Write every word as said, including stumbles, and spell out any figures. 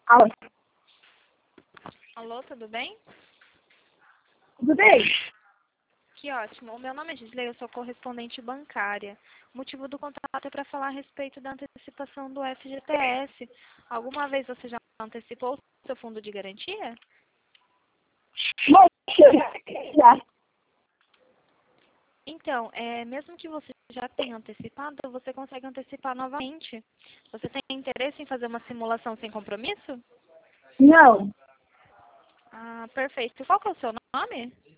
Alô, Alô, tudo bem? tudo bem? Que ótimo. O meu nome é Gisley, eu sou correspondente bancária. O motivo do contato é para falar a respeito da antecipação do F G T S. Alguma vez você já antecipou o seu fundo de garantia? Moça, já. Então, é, mesmo que você já tenha antecipado, você consegue antecipar novamente. Você tem interesse em fazer uma simulação sem compromisso? Não, Ah, perfeito. Qual que é o seu nome?